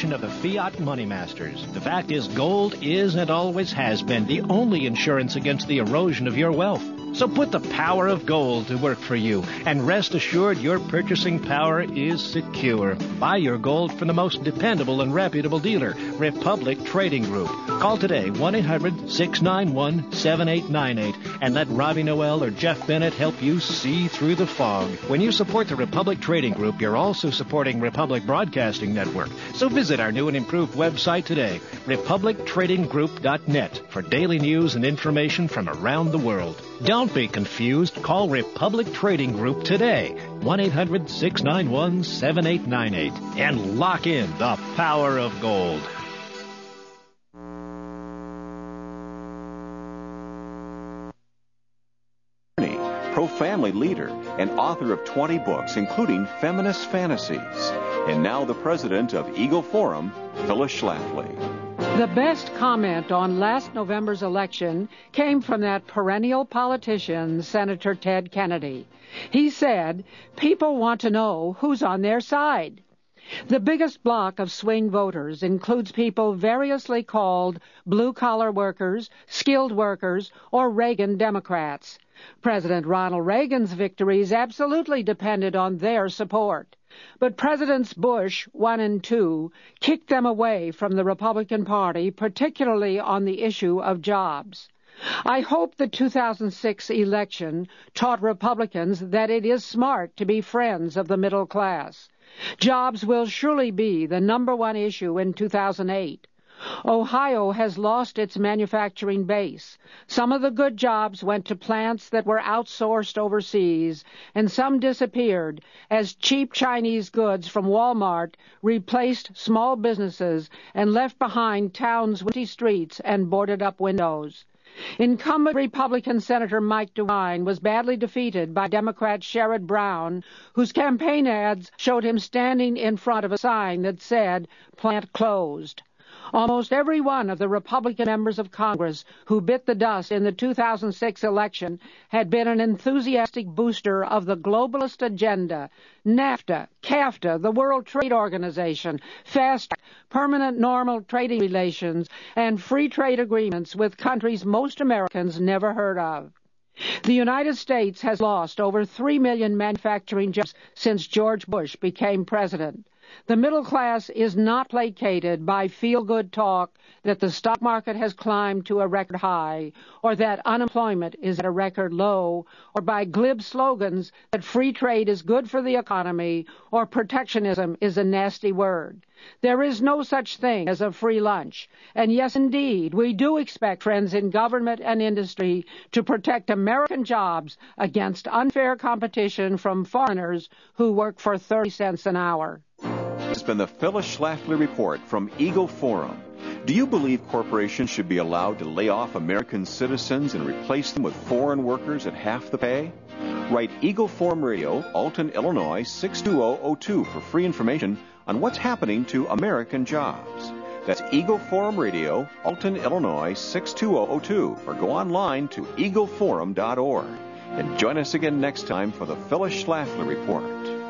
creation of the fiat money masters. The fact is, gold is and always has been the only insurance against the erosion of your wealth. So put the power of gold to work for you, and rest assured your purchasing power is secure. Buy your gold from the most dependable and reputable dealer, Republic Trading Group. Call today, 1-800-691-7898, and let Robbie Noel or Jeff Bennett help you see through the fog. When you support the Republic Trading Group, you're also supporting Republic Broadcasting Network. So visit our new and improved website today, republictradinggroup.net, for daily news and information from around the world. Don't be confused. Call Republic Trading Group today, 1-800-691-7898, and lock in the power of gold. Pro-family leader and author of 20 books, including Feminist Fantasies. And now the president of Eagle Forum, Phyllis Schlafly. The best comment on last November's election came from that perennial politician, Senator Ted Kennedy. He said, "People want to know who's on their side." The biggest block of swing voters includes people variously called blue-collar workers, skilled workers, or Reagan Democrats. President Ronald Reagan's victories absolutely depended on their support. But Presidents Bush 1 and 2 kicked them away from the Republican Party, particularly on the issue of jobs. I hope the 2006 election taught Republicans that it is smart to be friends of the middle class. Jobs will surely be the number one issue in 2008. Ohio has lost its manufacturing base. Some of the good jobs went to plants that were outsourced overseas, and some disappeared as cheap Chinese goods from Walmart replaced small businesses and left behind towns with empty streets and boarded-up windows. Incumbent Republican Senator Mike DeWine was badly defeated by Democrat Sherrod Brown, whose campaign ads showed him standing in front of a sign that said, "Plant closed." Almost every one of the Republican members of Congress who bit the dust in the 2006 election had been an enthusiastic booster of the globalist agenda, NAFTA, CAFTA, the World Trade Organization, FAST, permanent normal trading relations, and free trade agreements with countries most Americans never heard of. The United States has lost over 3 million manufacturing jobs since George Bush became president. The middle class is not placated by feel-good talk that the stock market has climbed to a record high, or that unemployment is at a record low, or by glib slogans that free trade is good for the economy, or protectionism is a nasty word. There is no such thing as a free lunch. And yes, indeed, we do expect friends in government and industry to protect American jobs against unfair competition from foreigners who work for 30 cents an hour. It's been the Phyllis Schlafly Report from Eagle Forum. Do you believe corporations should be allowed to lay off American citizens and replace them with foreign workers at half the pay? Write Eagle Forum Radio, Alton, Illinois, 62002 for free information on what's happening to American jobs. That's Eagle Forum Radio, Alton, Illinois, 62002, or go online to eagleforum.org. And join us again next time for the Phyllis Schlafly Report.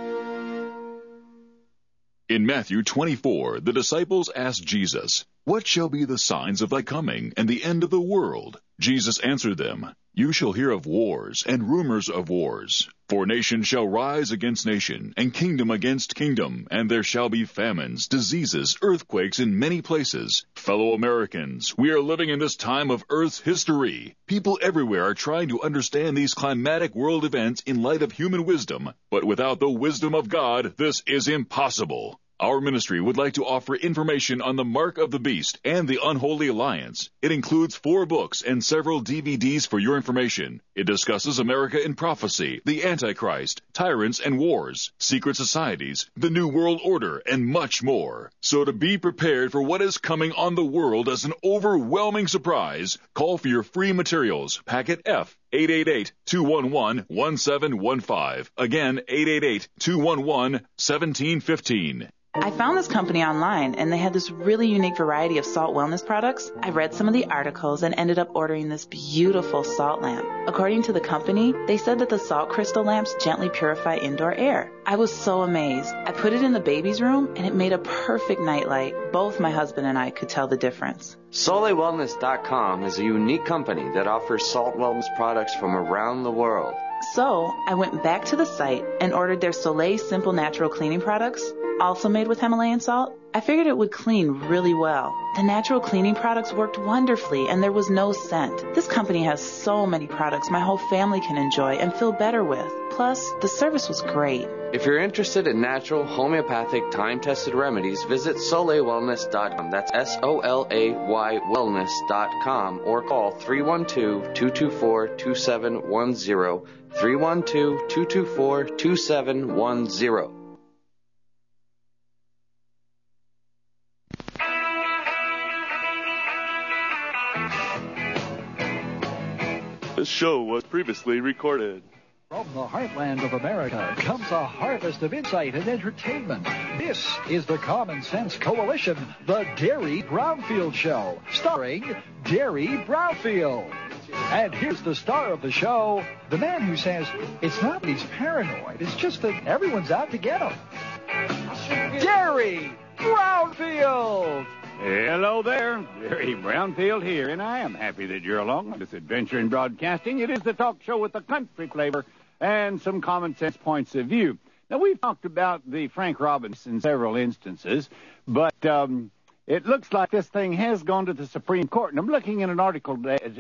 In Matthew 24, the disciples asked Jesus, "What shall be the signs of thy coming and the end of the world?" Jesus answered them, "You shall hear of wars and rumors of wars. For nation shall rise against nation, and kingdom against kingdom, and there shall be famines, diseases, earthquakes in many places. Fellow Americans, we are living in this time of Earth's history. People everywhere are trying to understand these climatic world events in light of human wisdom, but without the wisdom of God, this is impossible. Our ministry would like to offer information on the Mark of the Beast and the Unholy Alliance. It includes 4 books and several DVDs for your information. It discusses America in prophecy, the Antichrist, tyrants and wars, secret societies, the New World Order, and much more. So to be prepared for what is coming on the world as an overwhelming surprise, call for your free materials, packet F, 888-211-1715. Again, 888-211-1715. I found this company online, and they had this really unique variety of salt wellness products. I read some of the articles and ended up ordering this beautiful salt lamp. According to the company, they said that the salt crystal lamps gently purify indoor air. I was so amazed. I put it in the baby's room, and it made a perfect nightlight. Both my husband and I could tell the difference. SoleilWellness.com is a unique company that offers salt wellness products from around the world. So I went back to the site and ordered their Soleil Simple Natural Cleaning products, also made with Himalayan salt. I figured it would clean really well. The natural cleaning products worked wonderfully, and there was no scent. This company has so many products my whole family can enjoy and feel better with. Plus, the service was great. If you're interested in natural, homeopathic, time-tested remedies, visit SoleilWellness.com. That's SOLAY wellness.com, or call 312-224-2710, 312-224-2710. This show was previously recorded. From the heartland of America comes a harvest of insight and entertainment. This is the Common Sense Coalition, the Derry Brownfield Show, starring Derry Brownfield. And here's the star of the show, the man who says it's not that he's paranoid, it's just that everyone's out to get him. Derry Brownfield! Hello there, Derry Brownfield here, and I am happy that you're along on this adventure in broadcasting. It is the talk show with the country flavor and some common sense points of view. Now, we've talked about the Frank Robbins in several instances, but it looks like this thing has gone to the Supreme Court. And I'm looking at an article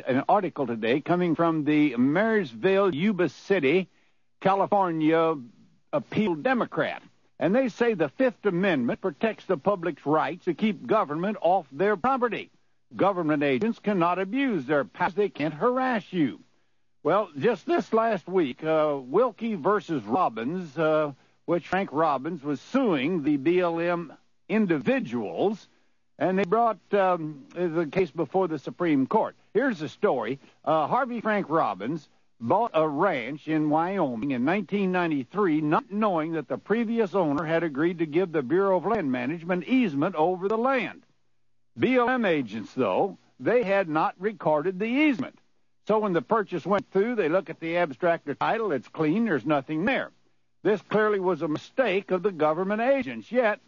today coming from the Marysville, Yuba City, California Appeal Democrat. And they say the Fifth Amendment protects the public's rights to keep government off their property. Government agents cannot abuse their powers. They can't harass you. Well, just this last week, Wilkie versus Robbins, which Frank Robbins was suing the BLM individuals, and they brought the case before the Supreme Court. Here's the story. Harvey Frank Robbins bought a ranch in Wyoming in 1993, not knowing that the previous owner had agreed to give the Bureau of Land Management easement over the land. BLM agents, though, they had not recorded the easement. So when the purchase went through, they look at the abstract of title, it's clean, there's nothing there. This clearly was a mistake of the government agents. Yet,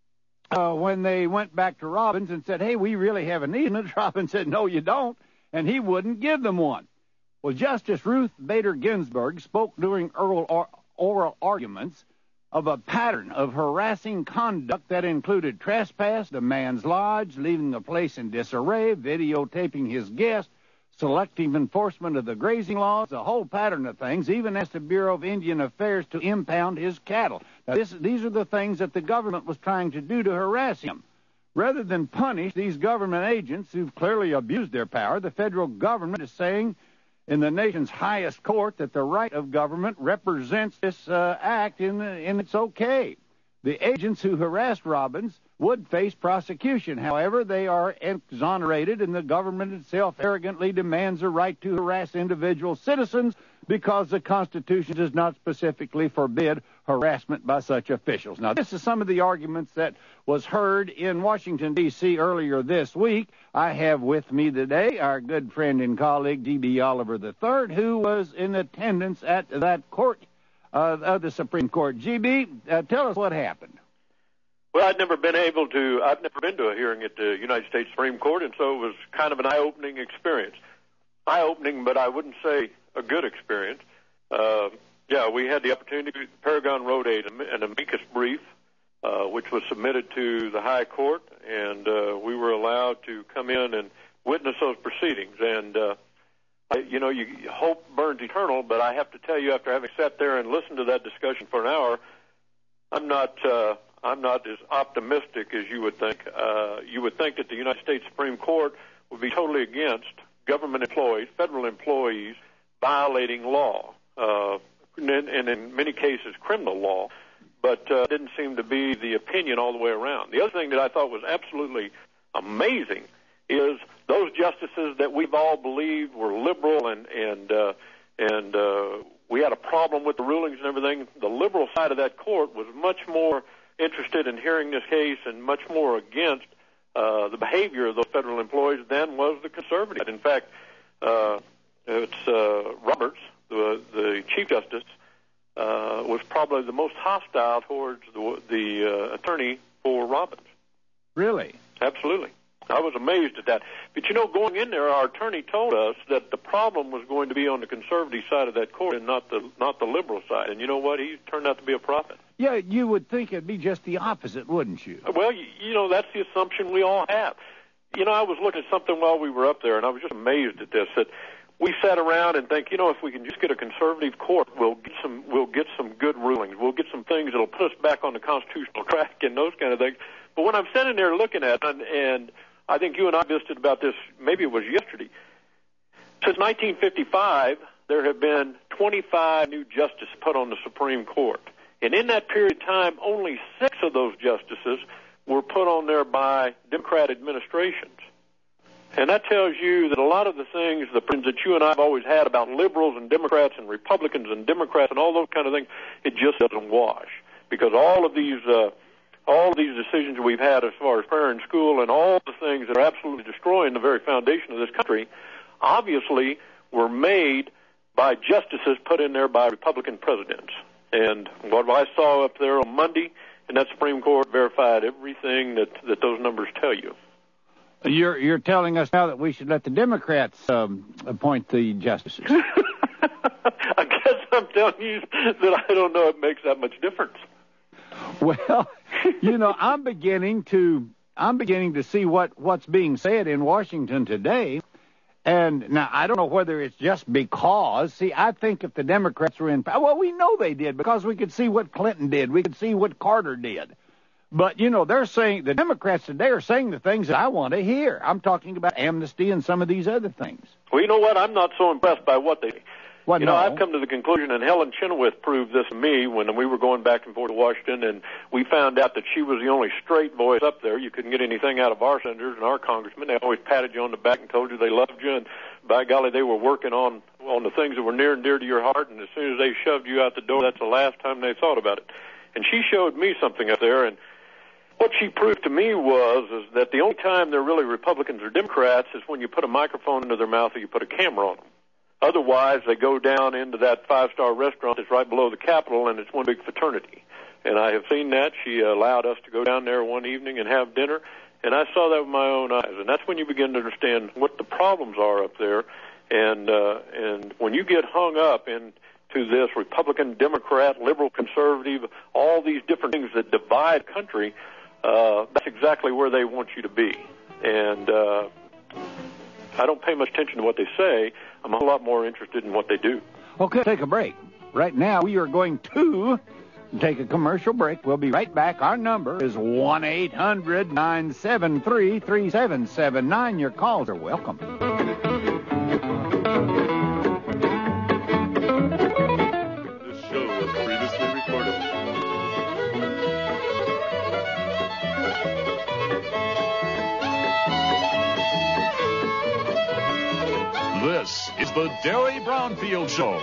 when they went back to Robbins and said, hey, we really have an easement, Robbins said, no, you don't, and he wouldn't give them one. Well, Justice Ruth Bader Ginsburg spoke during oral arguments of a pattern of harassing conduct that included trespass, the man's lodge, leaving the place in disarray, videotaping his guest, selective enforcement of the grazing laws, a whole pattern of things, even asked the Bureau of Indian Affairs to impound his cattle. Now, these are the things that the government was trying to do to harass him. Rather than punish these government agents who've clearly abused their power, the federal government is saying in the nation's highest court that the right of government represents this act and it's okay. The agents who harassed Robbins would face prosecution. However, they are exonerated, and the government itself arrogantly demands a right to harass individual citizens because the Constitution does not specifically forbid harassment by such officials. Now, this is some of the arguments that was heard in Washington, D.C. earlier this week. I have with me today our good friend and colleague, G.B. Oliver III, who was in attendance at that court of the Supreme Court. G.B., tell us what happened. Well, I've never been to a hearing at the United States Supreme Court, and so it was kind of an eye-opening experience. Eye-opening, but I wouldn't say a good experience. We had the opportunity. Paragon wrote an amicus brief, which was submitted to the High Court, and we were allowed to come in and witness those proceedings. And hope burns eternal, but I have to tell you, after having sat there and listened to that discussion for an hour, I'm not as optimistic as you would think. You would think that the United States Supreme Court would be totally against government employees, federal employees, violating law, and in many cases criminal law, but didn't seem to be the opinion all the way around. The other thing that I thought was absolutely amazing is those justices that we've all believed were liberal and we had a problem with the rulings and everything. The liberal side of that court was much more interested in hearing this case and much more against the behavior of those federal employees than was the conservative. In fact, it's Roberts, the Chief Justice, was probably the most hostile towards the attorney for Robbins. Really? Absolutely. I was amazed at that. But, going in there, our attorney told us that the problem was going to be on the conservative side of that court and not the liberal side. And you know what? He turned out to be a prophet. Yeah, you would think it'd be just the opposite, wouldn't you? Well, that's the assumption we all have. I was looking at something while we were up there, and I was just amazed at this, that we sat around and think, if we can just get a conservative court, we'll get some good rulings. We'll get some things that'll put us back on the constitutional track and those kind of things. But when I'm sitting there looking at it, and I think you and I visited about this, maybe it was yesterday, since 1955, there have been 25 new justices put on the Supreme Court. And in that period of time, only 6 of those justices were put on there by Democrat administrations. And that tells you that a lot of the things that you and I have always had about liberals and Democrats and Republicans and Democrats and all those kind of things, it just doesn't wash. Because all of these decisions we've had as far as prayer in school and all the things that are absolutely destroying the very foundation of this country, obviously were made by justices put in there by Republican presidents. And what I saw up there on Monday in that Supreme Court verified everything that those numbers tell you. You're telling us now that we should let the Democrats appoint the justices. I guess I'm telling you that I don't know it makes that much difference. Well, I'm beginning to see what's being said in Washington today. And now I don't know whether it's just because, I think if the Democrats were in power, well, we know they did because we could see what Clinton did. We could see what Carter did. But, they're saying, the Democrats today are saying the things that I want to hear. I'm talking about amnesty and some of these other things. Well, you know what? I'm not so impressed by what they... Well, no. I've come to the conclusion, and Helen Chenoweth proved this to me when we were going back and forth to Washington, and we found out that she was the only straight voice up there. You couldn't get anything out of our senators and our congressmen. They always patted you on the back and told you they loved you, and by golly, they were working on the things that were near and dear to your heart, and as soon as they shoved you out the door, that's the last time they thought about it. And she showed me something up there, and what she proved to me is that the only time they're really Republicans or Democrats is when you put a microphone into their mouth or you put a camera on them. Otherwise, they go down into that 5-star restaurant that's right below the Capitol, and it's one big fraternity. And I have seen that. She allowed us to go down there one evening and have dinner, and I saw that with my own eyes. And that's when you begin to understand what the problems are up there. And when you get hung up into this Republican, Democrat, liberal, conservative, all these different things that divide the country, that's exactly where they want you to be. And I don't pay much attention to what they say. I'm a lot more interested in what they do. Okay, take a break. Right now, we are going to take a commercial break. We'll be right back. Our number is 1-800-973-3779. Your calls are welcome. This show was previously recorded. This is the Derry Brownfield Show.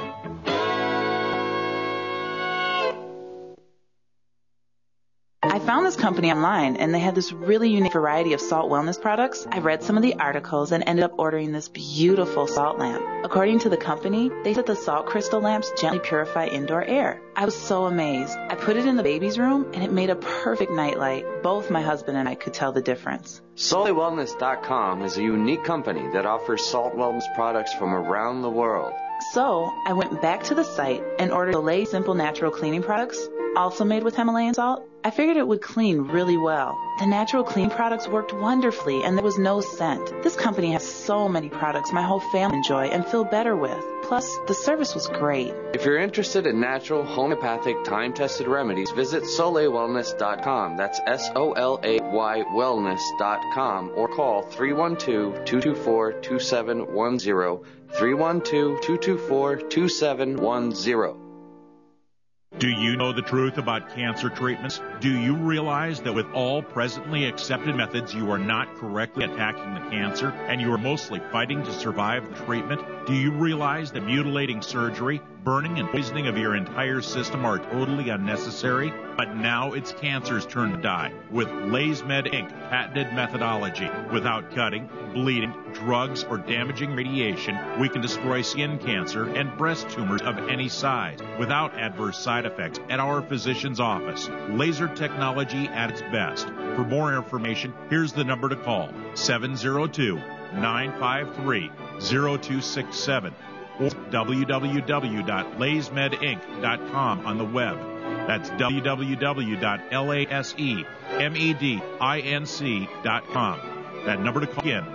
I found this company online, and they had this really unique variety of salt wellness products. I read some of the articles and ended up ordering this beautiful salt lamp. According to the company, they said the salt crystal lamps gently purify indoor air. I was so amazed. I put it in the baby's room, and it made a perfect nightlight. Both my husband and I could tell the difference. SoleilWellness.com is a unique company that offers salt wellness products from around the world. So I went back to the site and ordered Soleil Simple Natural Cleaning Products, also made with Himalayan salt. I figured it would clean really well. The natural clean products worked wonderfully, and there was no scent. This company has so many products my whole family enjoy and feel better with. Plus, the service was great. If you're interested in natural, homeopathic, time-tested remedies, visit SoleilWellness.com. That's SOLAY wellness.com, or call 312-224-2710, 312-224-2710. Do you know the truth about cancer treatments? Do you realize that with all presently accepted methods, you are not correctly attacking the cancer, and you are mostly fighting to survive the treatment? Do you realize that mutilating surgery, Burning and poisoning of your entire system are totally unnecessary, but now it's cancer's turn to die. With LaysMed Inc. patented methodology, without cutting, bleeding, drugs, or damaging radiation, we can destroy skin cancer and breast tumors of any size without adverse side effects at our physician's office. Laser technology at its best. For more information, here's the number to call: 702-953-0267 or www.laysmedinc.com on the web. That's www.lasemedinc.com. That number to call again,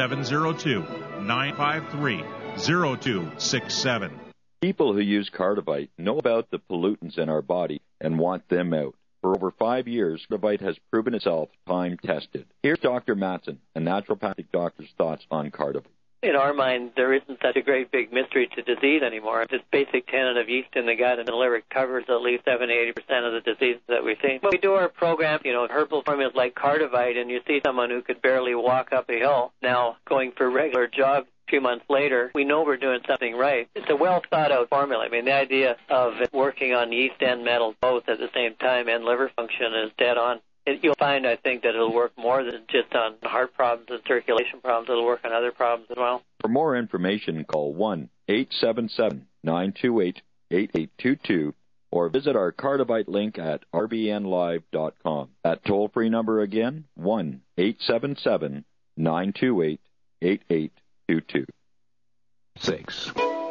702-953-0267. People who use Cardivite know about the pollutants in our body and want them out. For over 5 years, Cardivite has proven itself time-tested. Here's Dr. Matson, a naturopathic doctor's thoughts on Cardivite. In our mind, there isn't such a great big mystery to disease anymore. This basic tenet of yeast in the gut and the liver covers at least 70-80% of the diseases that we see. When we do our program, herbal formulas like Cardivite, and you see someone who could barely walk up a hill now going for regular jogs. A few months later, we know we're doing something right. It's a well-thought-out formula. I mean, the idea of it working on yeast and metals both at the same time and liver function is dead on. You'll find, I think, that it'll work more than just on heart problems and circulation problems. It'll work on other problems as well. For more information, call 1-877-928-8822 or visit our Cardivite link at rbnlive.com. That toll-free number again, 1-877-928-8822. 6.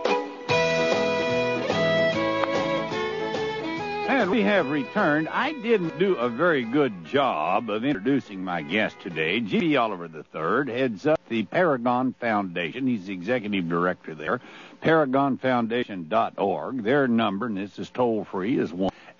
And we have returned. I didn't do a very good job of introducing my guest today. G.B. Oliver III heads up the Paragon Foundation. He's the executive director there. ParagonFoundation.org. Their number, and this is toll-free, is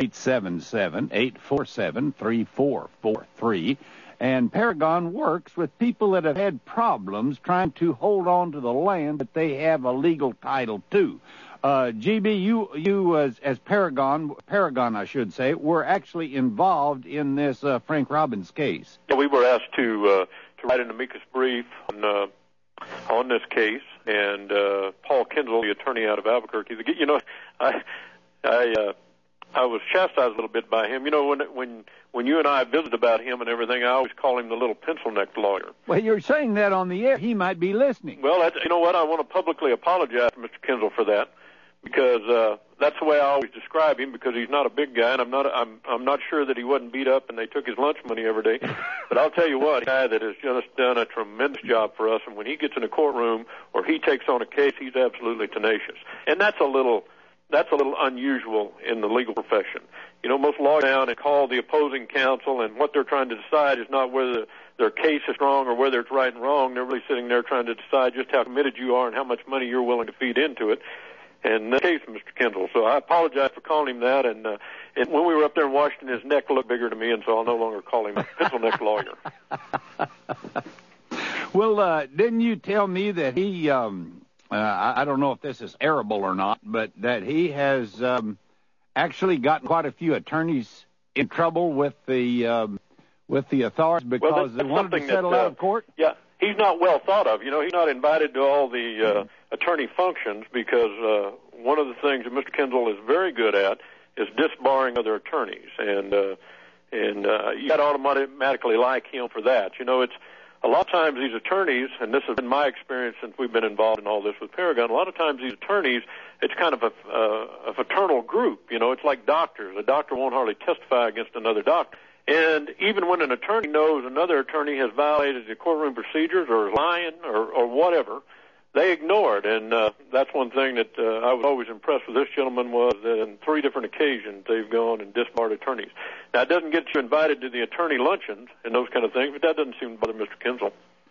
1-877-847-3443. And Paragon works with people that have had problems trying to hold on to the land that they have a legal title to. GB, you as Paragon, I should say, were actually involved in this Frank Robbins case. Yeah, we were asked to write an amicus brief on this case, and Paul Kinzel, the attorney out of Albuquerque, I was chastised a little bit by him. When you and I visited about him and everything, I always call him the little pencil-necked lawyer. Well, you're saying that on the air. He might be listening. Well, you know what? I want to publicly apologize to Mr. Kinzel for that, because that's the way I always describe him, because he's not a big guy, and I'm not sure that he wasn't beat up and they took his lunch money every day. But I'll tell you what, a guy that has just done a tremendous job for us, and when he gets in a courtroom or he takes on a case, he's absolutely tenacious. And that's a little unusual in the legal profession. Most lawyers down and call the opposing counsel, and what they're trying to decide is not whether their case is strong or whether it's right and wrong. They're really sitting there trying to decide just how committed you are and how much money you're willing to feed into it. And the case, Mr. Kinzel. So I apologize for calling him that. And when we were up there in Washington, his neck looked bigger to me, and so I'll no longer call him a pencil-neck lawyer. Well, didn't you tell me that he, I don't know if this is arable or not, but that he has actually gotten quite a few attorneys in trouble with the authorities because they wanted to settle out of court? Yeah, he's not well thought of. He's not invited to all the attorney functions, because one of the things that Mr. Kinzel is very good at is disbarring other attorneys, and you got to automatically like him for that. It's a lot of times these attorneys, and this has been my experience since we've been involved in all this with Paragon, a lot of times these attorneys, it's kind of a fraternal group. It's like doctors. A doctor won't hardly testify against another doctor. And even when an attorney knows another attorney has violated the courtroom procedures or is lying or whatever, they ignore it. And that's one thing that I was always impressed with this gentleman, was that on 3 different occasions they've gone and disbarred attorneys. Now, it doesn't get you invited to the attorney luncheons and those kind of things, but that doesn't seem to bother Mr. Kinzel.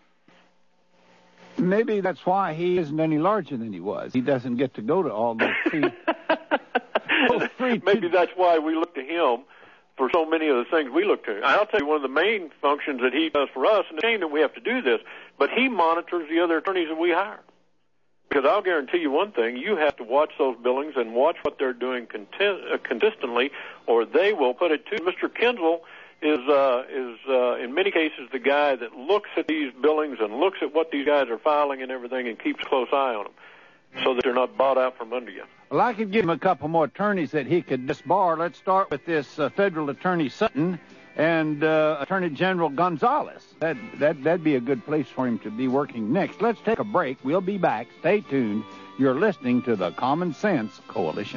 Maybe that's why he isn't any larger than he was. He doesn't get to go to all those three. Maybe that's why we look to him for so many of the things we look to. I'll tell you, one of the main functions that he does for us, and it's a shame that we have to do this, but he monitors the other attorneys that we hire. Because I'll guarantee you one thing, you have to watch those billings and watch what they're doing consistently, or they will put it to. Mr. Kinzel is in many cases the guy that looks at these billings and looks at what these guys are filing and everything and keeps a close eye on them, so that they're not bought out from under you. Well, I could give him a couple more attorneys that he could disbar. Let's start with this federal attorney Sutton and Attorney General Gonzalez. That'd be a good place for him to be working next. Let's take a break. We'll be back. Stay tuned. You're listening to the Common Sense Coalition.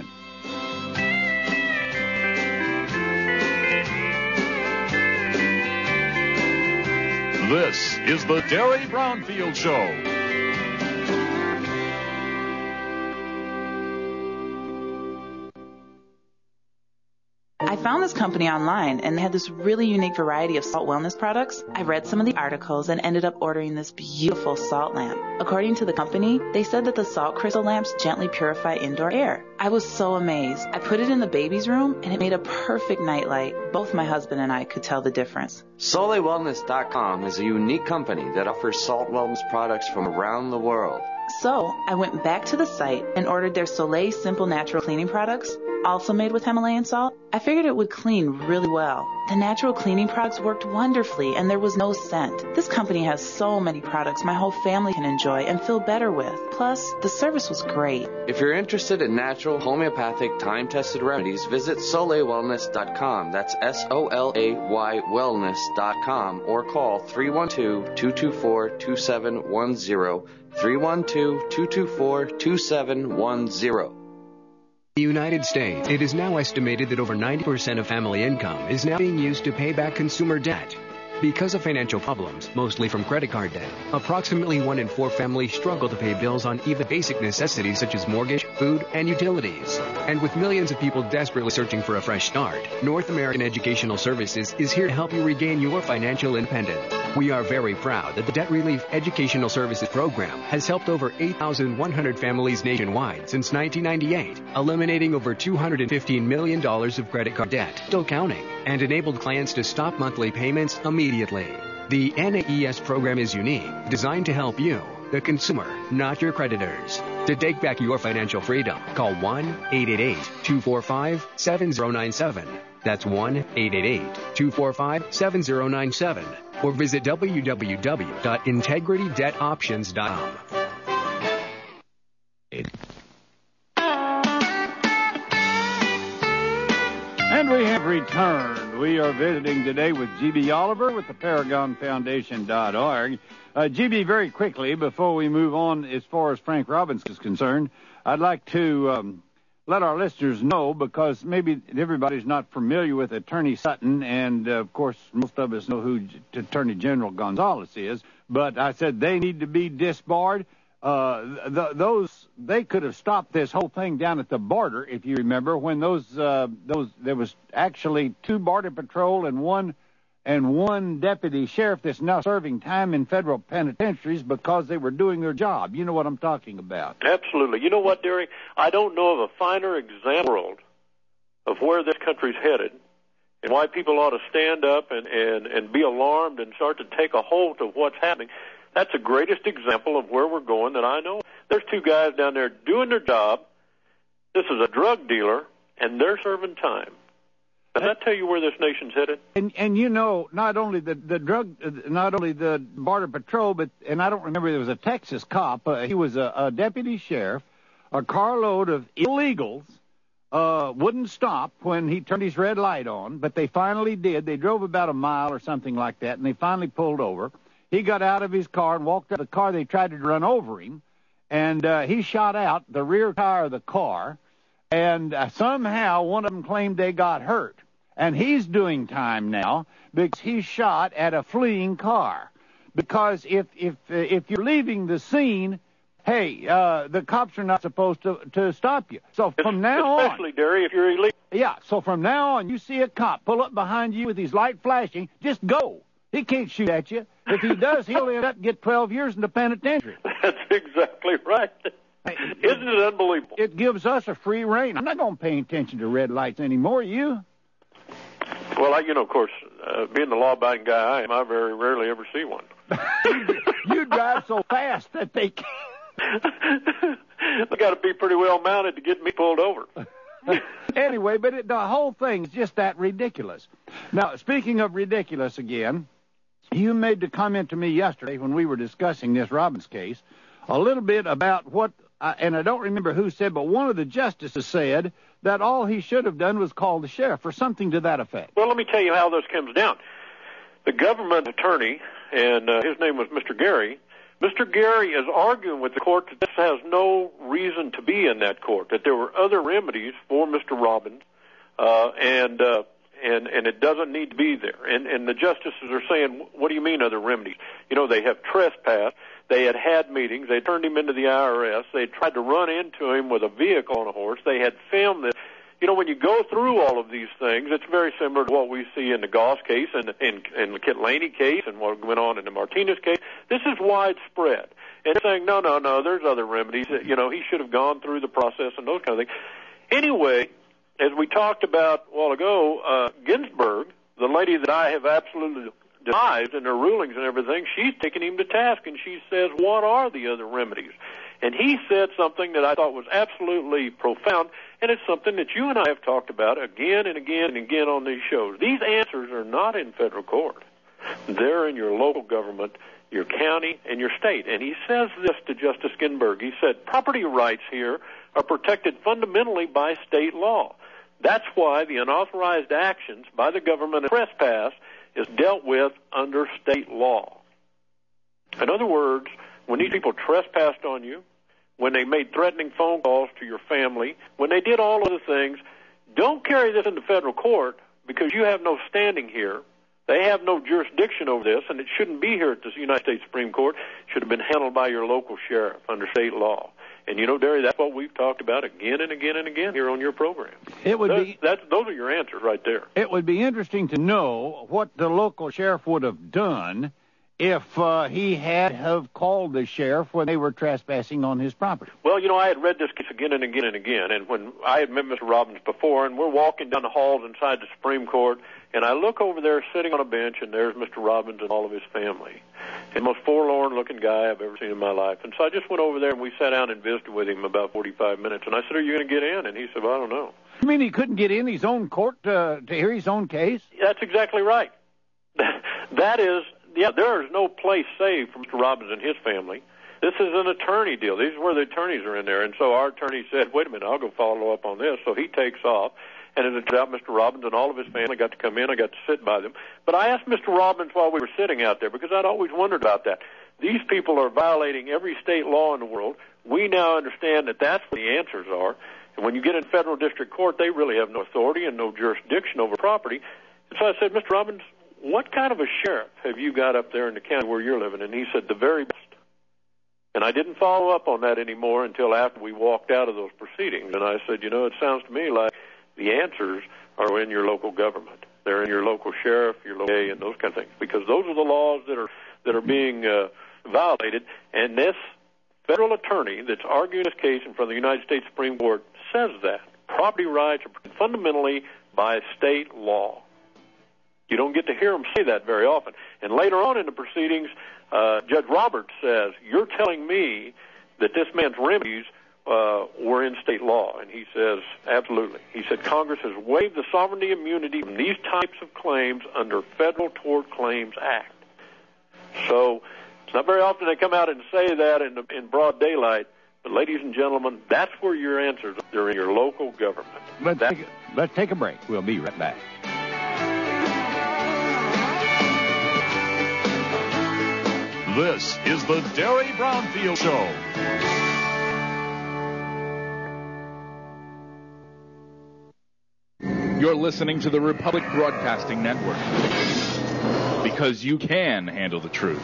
This is the Derry Brownfield Show. I found this company online and they had this really unique variety of salt wellness products. I read some of the articles and ended up ordering this beautiful salt lamp. According to the company, they said that the salt crystal lamps gently purify indoor air. I was so amazed. I put it in the baby's room and it made a perfect nightlight. Both my husband and I could tell the difference. SoleilWellness.com is a unique company that offers salt wellness products from around the world. So I went back to the site and ordered their Soleil Simple Natural Cleaning products, also made with Himalayan salt. I figured it would clean really well. The natural cleaning products worked wonderfully and there was no scent. This company has so many products my whole family can enjoy and feel better with. Plus, the service was great. If you're interested in natural, homeopathic, time-tested remedies, visit SoleilWellness.com. That's SOLAY wellness.com or call 312-224-2710. 312-224-2710. In the United States, it is now estimated that over 90% of family income is now being used to pay back consumer debt. Because of financial problems, mostly from credit card debt, approximately 1 in 4 families struggle to pay bills on even basic necessities such as mortgage, food, and utilities. And with millions of people desperately searching for a fresh start, North American Educational Services is here to help you regain your financial independence. We are very proud that the Debt Relief Educational Services Program has helped over 8,100 families nationwide since 1998, eliminating over $215 million of credit card debt, still counting, and enabled clients to stop monthly payments immediately. The NAES program is unique, designed to help you, the consumer, not your creditors. To take back your financial freedom, call 1-888-245-7097. That's 1-888-245-7097. Or visit www.integritydebtoptions.com. And we have returned. We are visiting today with G.B. Oliver with the ParagonFoundation.org. G.B., very quickly, before we move on as far as Frank Robbins is concerned, I'd like to let our listeners know, because maybe everybody's not familiar with Attorney Sutton, and, of course, most of us know who Attorney General Gonzalez is, but I said they need to be disbarred. They could have stopped this whole thing down at the border, if you remember, when there was actually 2 border patrol and one deputy sheriff that's now serving time in federal penitentiaries because they were doing their job. You know what I'm talking about. Absolutely. You know what, Derry? I don't know of a finer example of where this country's headed and why people ought to stand up and be alarmed and start to take a hold of what's happening. That's the greatest example of where we're going that I know. There's 2 guys down there doing their job. This is a drug dealer, and they're serving time. Does that tell you where this nation's headed? And you know, not only the border patrol, but, and I don't remember, there was a Texas cop. He was a deputy sheriff. A carload of illegals wouldn't stop when he turned his red light on, but they finally did. They drove about a mile or something like that, and they finally pulled over. He got out of his car and walked out of the car. They tried to run over him, and he shot out the rear tire of the car, and somehow one of them claimed they got hurt. And he's doing time now because he shot at a fleeing car. Because if you're leaving the scene, hey, the cops are not supposed to stop you. So from now on, especially, Derry, if you're illegal. Yeah. So from now on, you see a cop pull up behind you with his light flashing, just go. He can't shoot at you. If he does, he'll end up and get 12 years in the penitentiary. That's exactly right. Isn't it unbelievable? It gives us a free rein. I'm not going to pay attention to red lights anymore. You? Well, of course, being the law-abiding guy I am, I very rarely ever see one. You drive so fast that they can't. They got to be pretty well mounted to get me pulled over. Anyway, but the whole thing is just that ridiculous. Now, speaking of ridiculous again, you made the comment to me yesterday when we were discussing this Robbins case, a little bit about what and I don't remember who said, but one of the justices said that all he should have done was call the sheriff or something to that effect. Well, let me tell you how this comes down. The government attorney, and his name was Mr. Gary. Mr. Gary is arguing with the court that this has no reason to be in that court, that there were other remedies for Mr. Robbins, and it doesn't need to be there. And the justices are saying, what do you mean other remedies? You know, they have trespassed. They had meetings. They turned him into the IRS. They tried to run into him with a vehicle on a horse. They had filmed this. You know, when you go through all of these things, it's very similar to what we see in the Goss case and in the Kit Laney case and what went on in the Martinez case. This is widespread. And they're saying, no, there's other remedies. You know, he should have gone through the process and those kind of things. Anyway, as we talked about a while ago, Ginsburg, the lady that I have absolutely despised in her rulings and everything, she's taking him to task, and she says, what are the other remedies? And he said something that I thought was absolutely profound, and it's something that you and I have talked about again and again and again on these shows. These answers are not in federal court. They're in your local government, your county, and your state. And he says this to Justice Ginsburg. He said, property rights here are protected fundamentally by state law. That's why the unauthorized actions by the government of trespass is dealt with under state law. In other words, when these people trespassed on you, when they made threatening phone calls to your family, when they did all of the things, don't carry this into federal court because you have no standing here. They have no jurisdiction over this, and it shouldn't be here at the United States Supreme Court. It should have been handled by your local sheriff under state law. And, you know, Derry, that's what we've talked about again and again and again here on your program. Those are your answers right there. It would be interesting to know what the local sheriff would have done if he had have called the sheriff when they were trespassing on his property. Well, you know, I had read this case again and again and again, and when I had met Mr. Robbins before, and we're walking down the halls inside the Supreme Court, and I look over there sitting on a bench, and there's Mr. Robbins and all of his family. The most forlorn-looking guy I've ever seen in my life. And so I just went over there, and we sat down and visited with him about 45 minutes. And I said, are you going to get in? And he said, well, I don't know. You mean he couldn't get in his own court to hear his own case? That's exactly right. That is, yeah, there is no place saved for Mr. Robbins and his family. This is an attorney deal. These is where the attorneys are in there. And so our attorney said, wait a minute, I'll go follow up on this. So he takes off. And as it turned out, Mr. Robbins and all of his family got to come in. I got to sit by them. But I asked Mr. Robbins while we were sitting out there, because I'd always wondered about that. These people are violating every state law in the world. We now understand that that's what the answers are. And when you get in federal district court, they really have no authority and no jurisdiction over property. And so I said, Mr. Robbins, what kind of a sheriff have you got up there in the county where you're living? And he said, the very best. And I didn't follow up on that anymore until after we walked out of those proceedings. And I said, you know, it sounds to me like the answers are in your local government. They're in your local sheriff, your local and those kind of things, because those are the laws that are being violated. And this federal attorney that's arguing this case in front of the United States Supreme Court says that property rights are protected fundamentally by state law. You don't get to hear him say that very often. And later on in the proceedings, Judge Roberts says, you're telling me that this man's remedies were in state law. And he says, absolutely. He said, Congress has waived the sovereignty immunity from these types of claims under Federal Tort Claims Act. So it's not very often they come out and say that in broad daylight. But ladies and gentlemen, that's where your answers are. They're in your local government. Let's take a break. We'll be right back. This is the Derry Brownfield Show. You're listening to the Republic Broadcasting Network, because you can handle the truth.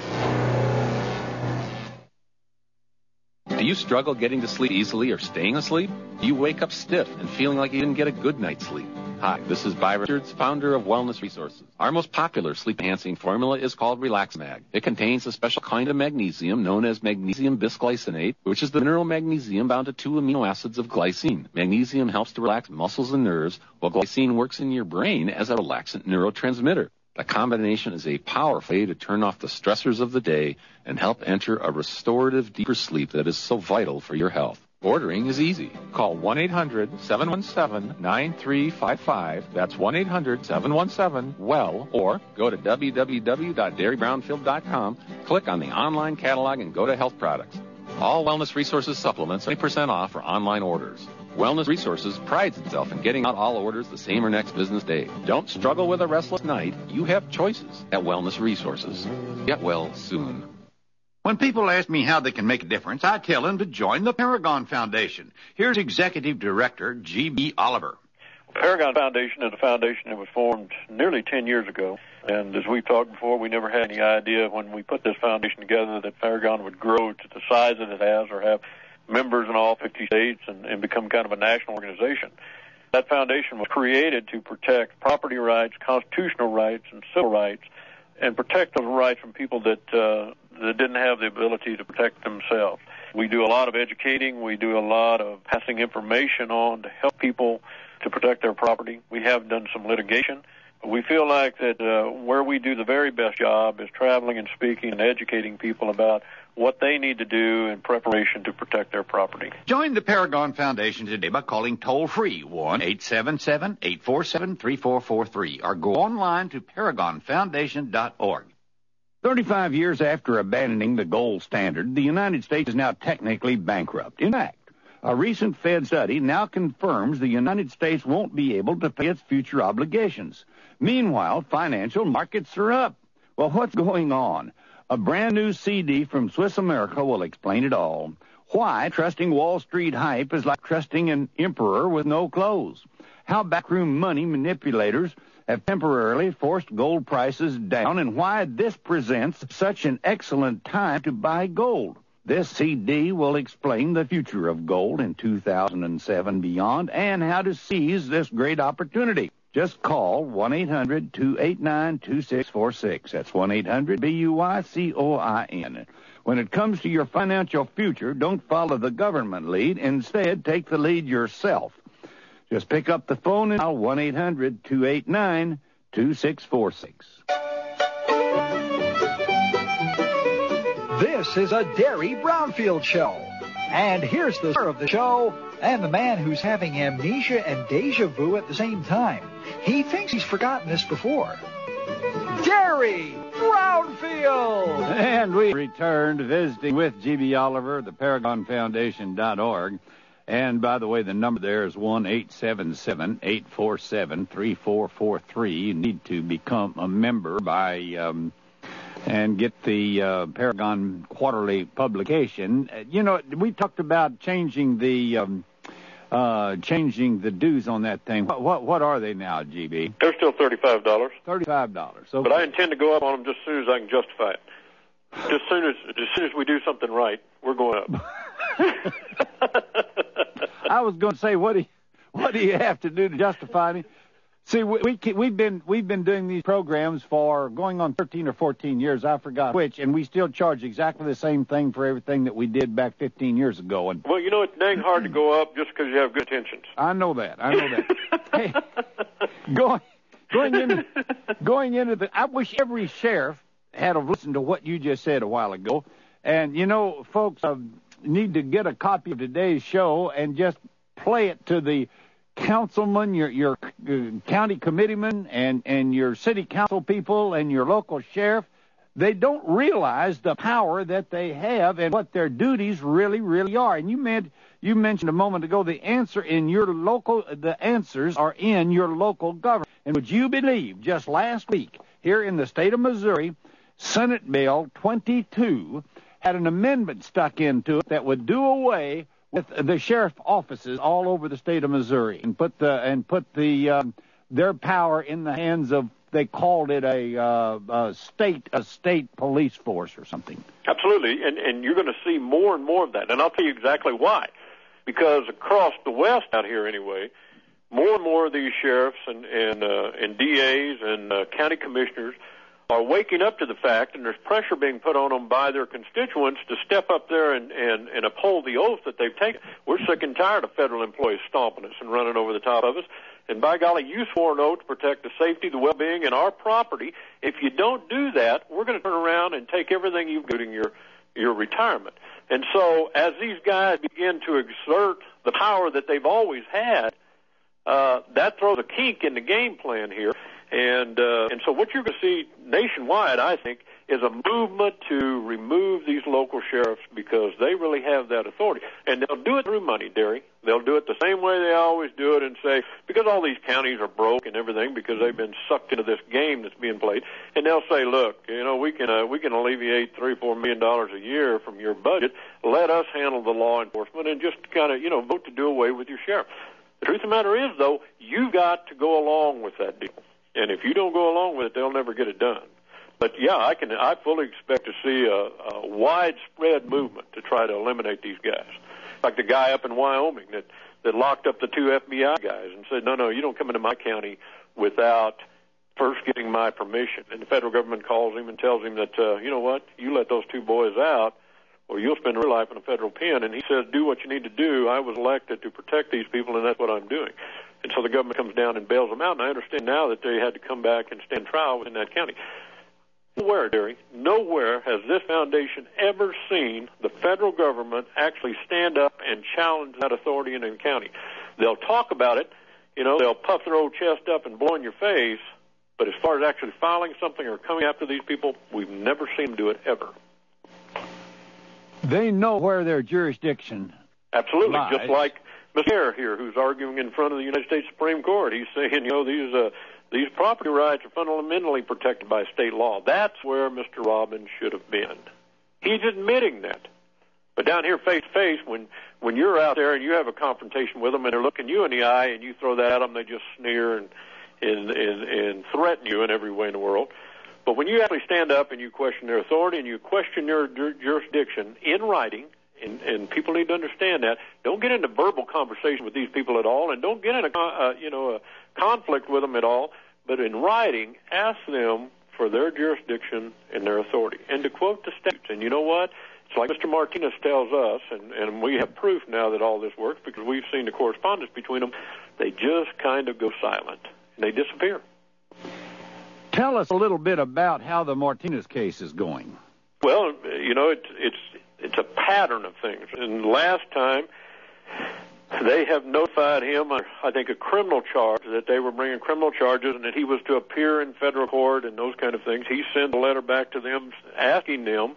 Do you struggle getting to sleep easily or staying asleep? Do you wake up stiff and feeling like you didn't get a good night's sleep? Hi, this is Byron Richards, founder of Wellness Resources. Our most popular sleep-enhancing formula is called RelaxMag. It contains a special kind of magnesium known as magnesium bisglycinate, which is the mineral magnesium bound to 2 amino acids of glycine. Magnesium helps to relax muscles and nerves, while glycine works in your brain as a relaxant neurotransmitter. The combination is a powerful way to turn off the stressors of the day and help enter a restorative, deeper sleep that is so vital for your health. Ordering is easy. Call 1-800-717-9355. That's 1-800-717-WELL. Or go to www.derrybrownfield.com, click on the online catalog, and go to health products. All Wellness Resources supplements are 20% off for online orders. Wellness Resources prides itself in getting out all orders the same or next business day. Don't struggle with a restless night. You have choices at Wellness Resources. Get well soon. When people ask me how they can make a difference, I tell them to join the Paragon Foundation. Here's Executive Director G.B. Oliver. Paragon Foundation is a foundation that was formed nearly 10 years ago. And as we've talked before, we never had any idea when we put this foundation together that Paragon would grow to the size that it has or have members in all 50 states and become kind of a national organization. That foundation was created to protect property rights, constitutional rights, and civil rights, and protect those rights from people that didn't have the ability to protect themselves. We do a lot of educating. We do a lot of passing information on to help people to protect their property. We have done some litigation. We feel like that where we do the very best job is traveling and speaking and educating people about what they need to do in preparation to protect their property. Join the Paragon Foundation today by calling toll-free 1-877-847-3443 or go online to paragonfoundation.org. 35 years after abandoning the gold standard, the United States is now technically bankrupt. In fact, a recent Fed study now confirms the United States won't be able to pay its future obligations. Meanwhile, financial markets are up. Well, what's going on? A brand new CD from Swiss America will explain it all. Why trusting Wall Street hype is like trusting an emperor with no clothes. How backroom money manipulators have temporarily forced gold prices down, and why this presents such an excellent time to buy gold. This CD will explain the future of gold in 2007 beyond and how to seize this great opportunity. Just call 1-800-289-2646. That's 1-800-BUYCOIN. When it comes to your financial future, don't follow the government lead. Instead, take the lead yourself. Just pick up the phone and call 1-800-289-2646. This is a Derry Brownfield Show. And here's the star of the show and the man who's having amnesia and deja vu at the same time. He thinks he's forgotten this before. Derry Brownfield! And we returned visiting with G.B. Oliver, the ParagonFoundation.org. And, by the way, the number there is 1-877-847-3443. You need to become a member by... and get the Paragon Quarterly publication. We talked about changing the dues on that thing. What are they now, GB? They're still $35. $35. So, but I intend to go up on them just as soon as I can justify it. As soon as we do something right, we're going up. I was going to say, what do you have to do to justify me? See, we've been doing these programs for going on 13 or 14 years. I forgot which, and we still charge exactly the same thing for everything that we did back 15 years ago. And well, it's dang hard to go up just because you have good intentions. I know that. Hey, going into the. I wish every sheriff had listened to what you just said a while ago. And folks need to get a copy of today's show and just play it to the councilman, your county committeeman, and your city council people and your local sheriff. They don't realize the power that they have and what their duties really, really are. And you mentioned a moment ago the answers are in your local government. And would you believe, just last week here in the state of Missouri, Senate Bill 22 had an amendment stuck into it that would do away with the sheriff offices all over the state of Missouri and put their power in the hands of, they called it a state police force or something. Absolutely, and you're going to see more and more of that, and I'll tell you exactly why. Because across the West out here anyway, more and more of these sheriffs and DAs and county commissioners are waking up to the fact, and there's pressure being put on them by their constituents to step up there and uphold the oath that they've taken. We're sick and tired of federal employees stomping us and running over the top of us. And by golly, you swore an oath to protect the safety, the well-being, and our property. If you don't do that, we're going to turn around and take everything you've got, including your retirement. And so as these guys begin to exert the power that they've always had, that throws a kink in the game plan here. And so what you're going to see nationwide, I think, is a movement to remove these local sheriffs because they really have that authority. And they'll do it through money, Derry. They'll do it the same way they always do it and say, because all these counties are broke and everything because they've been sucked into this game that's being played. And they'll say, look, we can alleviate $3-4 million a year from your budget. Let us handle the law enforcement and just kind of, vote to do away with your sheriff. The truth of the matter is, though, you've got to go along with that deal. And if you don't go along with it, they'll never get it done. But, yeah, I fully expect to see a widespread movement to try to eliminate these guys. Like the guy up in Wyoming that locked up the 2 FBI guys and said, no, you don't come into my county without first getting my permission. And the federal government calls him and tells him that, you know what, you let those 2 boys out or you'll spend your life in a federal pen. And he says, do what you need to do. I was elected to protect these people, and that's what I'm doing. And so the government comes down and bails them out. And I understand now that they had to come back and stand trial within that county. Nowhere, Derry, nowhere has this foundation ever seen the federal government actually stand up and challenge that authority in a county. They'll talk about it, they'll puff their old chest up and blow in your face, but as far as actually filing something or coming after these people, we've never seen them do it ever. They know where their jurisdiction Absolutely, lies. Just like Mr. Hare here, who's arguing in front of the United States Supreme Court. He's saying, these property rights are fundamentally protected by state law. That's where Mr. Robbins should have been. He's admitting that. But down here face to face, when you're out there and you have a confrontation with them and they're looking you in the eye and you throw that at them, they just sneer and threaten you in every way in the world. But when you actually stand up and you question their authority and you question their jurisdiction in writing, and people need to understand that, don't get into verbal conversation with these people at all, and don't get in a conflict with them at all. But in writing, ask them for their jurisdiction and their authority. And to quote the statutes, and you know what? It's like Mr. Martinez tells us, and we have proof now that all this works because we've seen the correspondence between them. They just kind of go silent, and they disappear. Tell us a little bit about how the Martinez case is going. Well, it's a pattern of things. And last time, they have notified him, I think, a criminal charge, that they were bringing criminal charges and that he was to appear in federal court and those kind of things. He sent a letter back to them asking them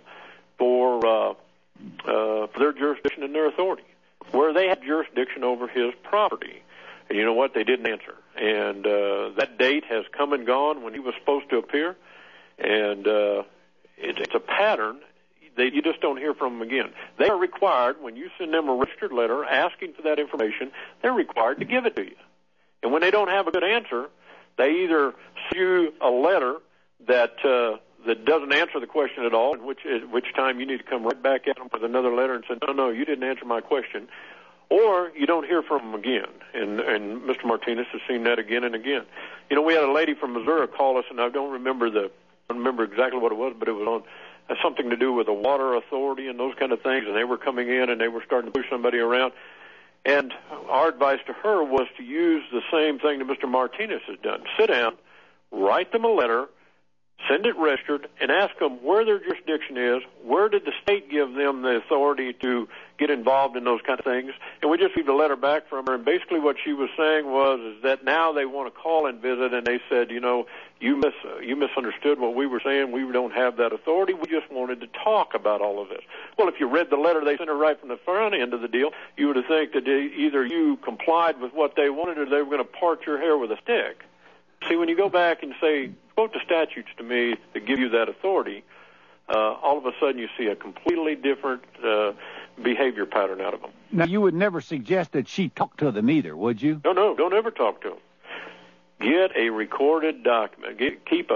for their jurisdiction and their authority, where they had jurisdiction over his property. And you know what? They didn't answer. And that date has come and gone when he was supposed to appear. And it's a pattern. You just don't hear from them again. They are required, when you send them a registered letter asking for that information, they're required to give it to you. And when they don't have a good answer, they either send you a letter that doesn't answer the question at all, at which time you need to come right back at them with another letter and say, no, you didn't answer my question, or you don't hear from them again. And Mr. Martinez has seen that again and again. We had a lady from Missouri call us, and I don't remember exactly what it was, but it was on something to do with the water authority and those kind of things, and they were coming in and they were starting to push somebody around. And our advice to her was to use the same thing that Mr. Martinez has done. Sit down, write them a letter, send it registered, and ask them where their jurisdiction is, where did the state give them the authority to get involved in those kind of things. And we just received a letter back from her, and basically what she was saying is that now they want to call and visit, and they said, you misunderstood what we were saying. We don't have that authority. We just wanted to talk about all of this. Well, if you read the letter they sent her right from the front end of the deal, you would think that either you complied with what they wanted or they were going to part your hair with a stick. See, when you go back and say, quote the statutes to me that give you that authority, all of a sudden you see a completely different behavior pattern out of them. Now, you would never suggest that she talk to them either, would you? No, don't ever talk to them. Get a recorded document. Keep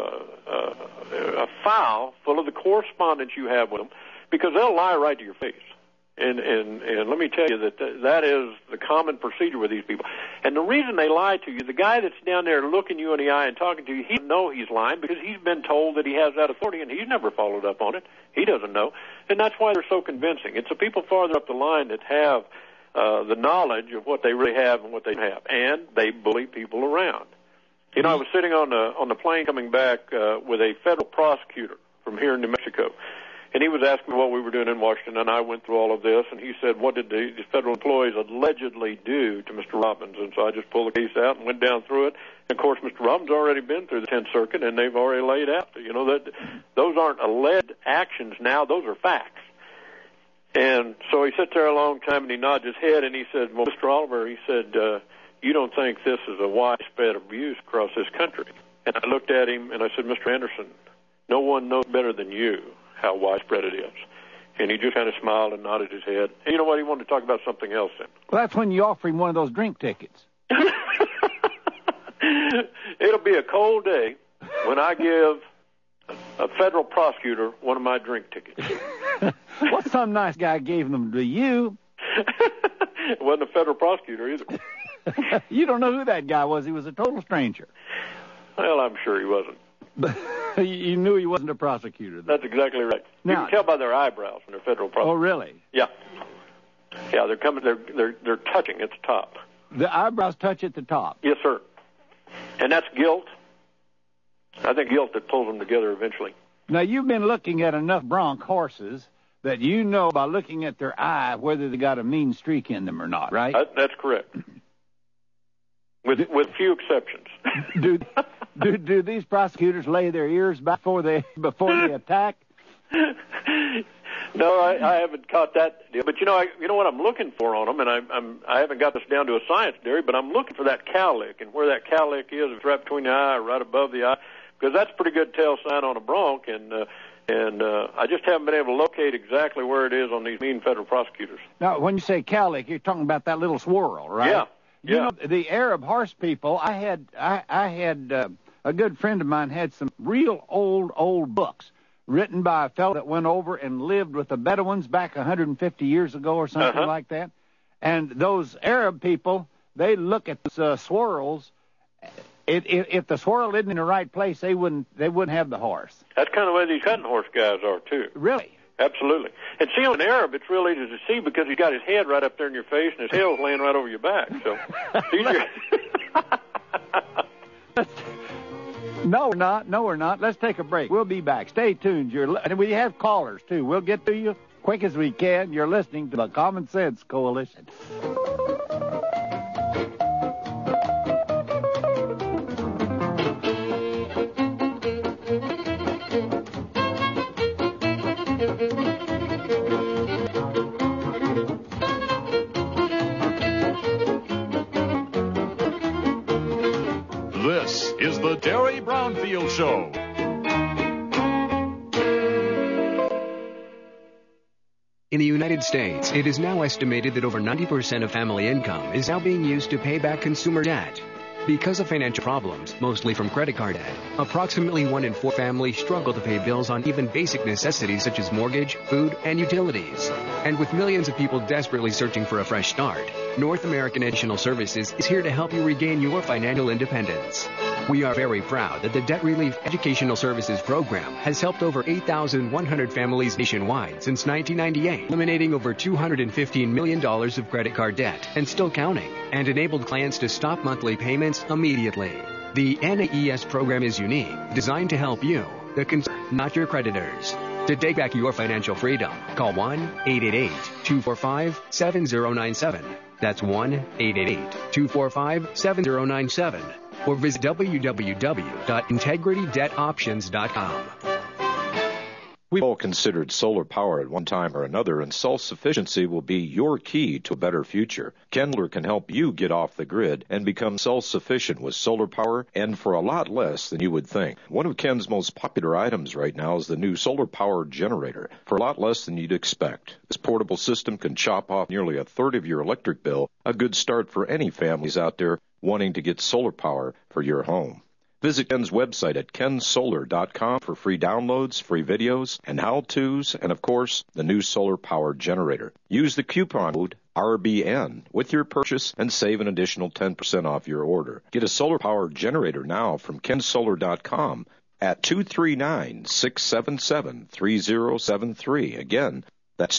a file full of the correspondence you have with them, because they'll lie right to your face. And let me tell you that is the common procedure with these people. And the reason they lie to you, the guy that's down there looking you in the eye and talking to you, he doesn't know he's lying because he's been told that he has that authority and he's never followed up on it. He doesn't know. And that's why they're so convincing. It's the people farther up the line that have the knowledge of what they really have and what they don't have. And they bully people around. I was sitting on the plane coming back with a federal prosecutor from here in New Mexico. And he was asking me what we were doing in Washington, and I went through all of this, and he said, what did the federal employees allegedly do to Mr. Robbins? And so I just pulled the case out and went down through it. And, of course, Mr. Robbins already been through the 10th Circuit, and they've already laid out, that those aren't alleged actions now, those are facts. And so he sits there a long time, and he nods his head, and he said, well, Mr. Oliver, he said, you don't think this is a widespread abuse across this country? And I looked at him, and I said, Mr. Anderson, no one knows better than you how widespread it is. And he just kind of smiled and nodded his head. And you know what? He wanted to talk about something else then. Well, that's when you offer him one of those drink tickets. It'll be a cold day when I give a federal prosecutor one of my drink tickets. Well, some nice guy gave them to you. It wasn't a federal prosecutor either. You don't know who that guy was. He was a total stranger. Well, I'm sure he wasn't. You knew he wasn't a prosecutor, though. That's exactly right. Now, you can tell by their eyebrows when they're federal prosecutors. Oh, really? Yeah. Yeah, they're coming. They're touching at the top. The eyebrows touch at the top. Yes, sir. And that's guilt. I think guilt that pulls them together eventually. Now, you've been looking at enough bronc horses that you know by looking at their eye whether they got a mean streak in them or not, right? That's correct. With few exceptions. Do these prosecutors lay their ears back before they attack? No, I haven't caught that deal. But you know what I'm looking for on them, and I haven't got this down to a science, Derry, but I'm looking for that cowlick, and where that cowlick is, if it's right between the eye or right above the eye, because that's a pretty good tell sign on a bronc, and I just haven't been able to locate exactly where it is on these mean federal prosecutors. Now, when you say cowlick, you're talking about that little swirl, right? Yeah. You know, the Arab horse people, I had a good friend of mine had some real old books written by a fellow that went over and lived with the Bedouins back 150 years ago or something like that. And those Arab people, they look at the swirls. If the swirl isn't in the right place, they wouldn't have the horse. That's kind of the way these hunting horse guys are, too. Really? Absolutely. And see, on an Arab, it's real easy to see because he's got his head right up there in your face and his tail's laying right over your back. So it's easier. No, we're not. Let's take a break. We'll be back. Stay tuned. And we have callers, too. We'll get to you quick as we can. You're listening to the Common Sense Coalition. This is the Derry Brownfield Show. In the United States, it is now estimated that over 90% of family income is now being used to pay back consumer debt. Because of financial problems, mostly from credit card debt, approximately 1 in 4 families struggle to pay bills on even basic necessities such as mortgage, food, and utilities. And with millions of people desperately searching for a fresh start, North American Educational Services is here to help you regain your financial independence. We are very proud that the Debt Relief Educational Services Program has helped over 8,100 families nationwide since 1998, eliminating over $215 million of credit card debt and still counting, and enabled clients to stop monthly payments immediately. The NAES program is unique, designed to help you, the consumer, not your creditors. To take back your financial freedom, call 1-888-245-7097. That's 1-888-245-7097. Or visit www.integritydebtoptions.com. We've all considered solar power at one time or another, and self-sufficiency will be your key to a better future. Ken Solar can help you get off the grid and become self-sufficient with solar power, and for a lot less than you would think. One of Ken's most popular items right now is the new solar power generator, for a lot less than you'd expect. This portable system can chop off nearly a third of your electric bill, a good start for any families out there wanting to get solar power for your home. Visit Ken's website at kensolar.com for free downloads, free videos, and how-tos, and of course, the new solar power generator. Use the coupon code RBN with your purchase and save an additional 10% off your order. Get a solar power generator now from kensolar.com at 239-677-3073. Again, that's